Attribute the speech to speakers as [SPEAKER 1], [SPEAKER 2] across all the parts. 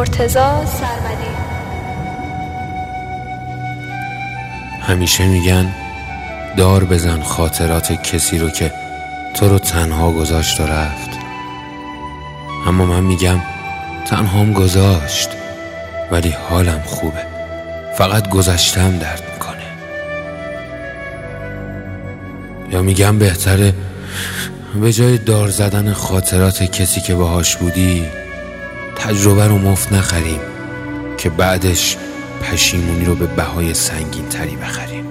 [SPEAKER 1] مرتضی سرمدی.
[SPEAKER 2] همیشه میگن دار بزن خاطرات کسی رو که تو رو تنها گذاشت و رفت، اما من میگم تنهام گذاشت ولی حالم خوبه، فقط گذشتم درد میکنه. یا میگم بهتره به جای دار زدن خاطرات کسی که باهاش بودی تجربه رو مفت نخریم که بعدش پشیمونی رو به بهای سنگین تری بخریم.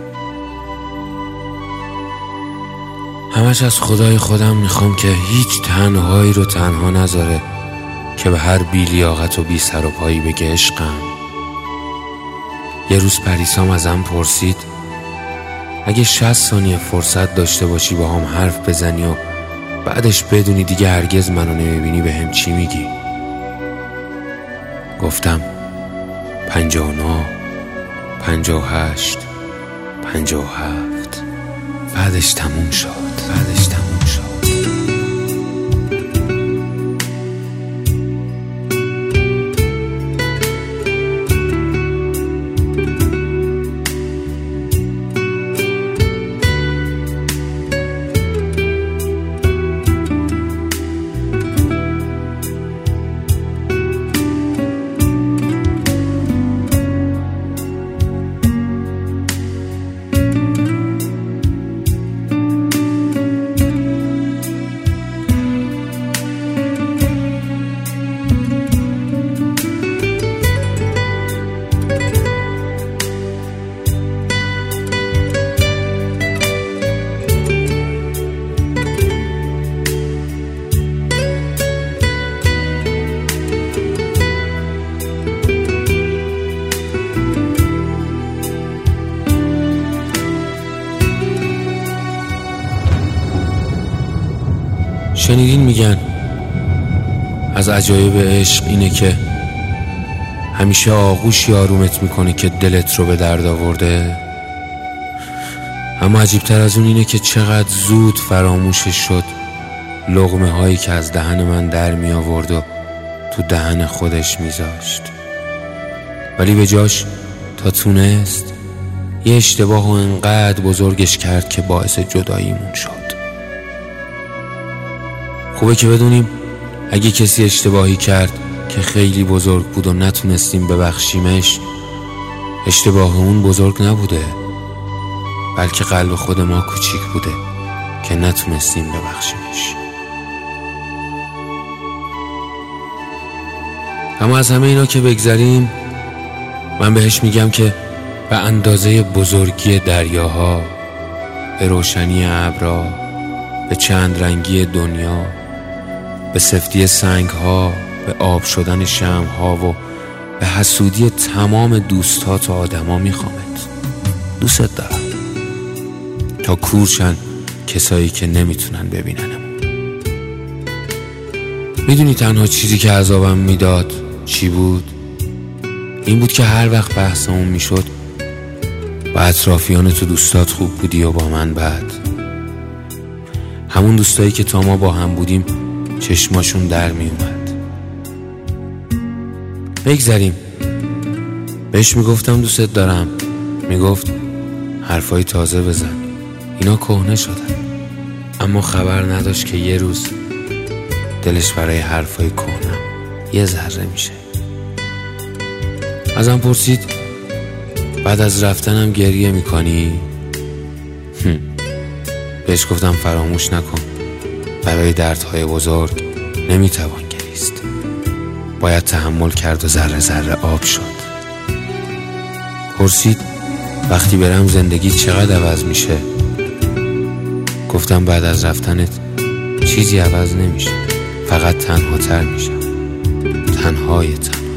[SPEAKER 2] همش از خدای خودم میخوام که هیچ تنهایی رو تنها نذاره که به هر بی‌لیاقت و بی سر و پایی بگه عشقم. یه روز پریسام ازم پرسید اگه 60 ثانیه فرصت داشته باشی با هم حرف بزنی و بعدش بدونی دیگه هرگز منو نمیبینی به هم چی میگی؟ گفتم 59 58 57. بعدش تموم شد. شنیدین میگن از عجایب عشق اینه که همیشه آغوشی آرومت میکنه که دلت رو به درد آورده، اما عجیبتر از اون اینه که چقدر زود فراموشش شد لقمه هایی که از دهن من در می آورد و تو دهن خودش میذاشت، ولی به جاش تا تونست یه اشتباه و انقدر بزرگش کرد که باعث جداییمون شد. خوبه که بدونیم اگه کسی اشتباهی کرد که خیلی بزرگ بود و نتونستیم ببخشیمش، اشتباه اون بزرگ نبوده، بلکه قلب خود ما کوچیک بوده که نتونستیم ببخشیمش. اما از همه اینا که بگذریم، من بهش میگم که به اندازه بزرگی دریاها، به روشنی ابرها، به چند رنگی دنیا، به سفتی سنگها، به آب شدن شمعها و به حسودی تمام دوستات و آدما میخوامت. دوست دارم تا کورشن کسایی که نمیتونن ببیننم. میدونی تنها چیزی که عذابم میداد چی بود؟ این بود که هر وقت بحثمون میشد با اطرافیان تو دوستات خوب بودی و با من بد. همون دوستایی که تا ما با هم بودیم چشماشون در می اومد. بگذریم. بهش میگفتم دوست دارم، میگفت حرفای تازه بزن، اینا کهنه شدن، اما خبر نداشت که یه روز دلش برای حرفای کهنم یه ذره میشه. ازم پرسید بعد از رفتنم گریه میکنی؟ بهش گفتم فراموش نکن، برای دردهای بزرگ نمیتوان گریست، باید تحمل کرد و ذره ذره آب شد. پرسید وقتی برم زندگی چقدر عوض میشه؟ گفتم بعد از رفتنت چیزی عوض نمیشه، فقط تنها تر میشم، تنهای تنها.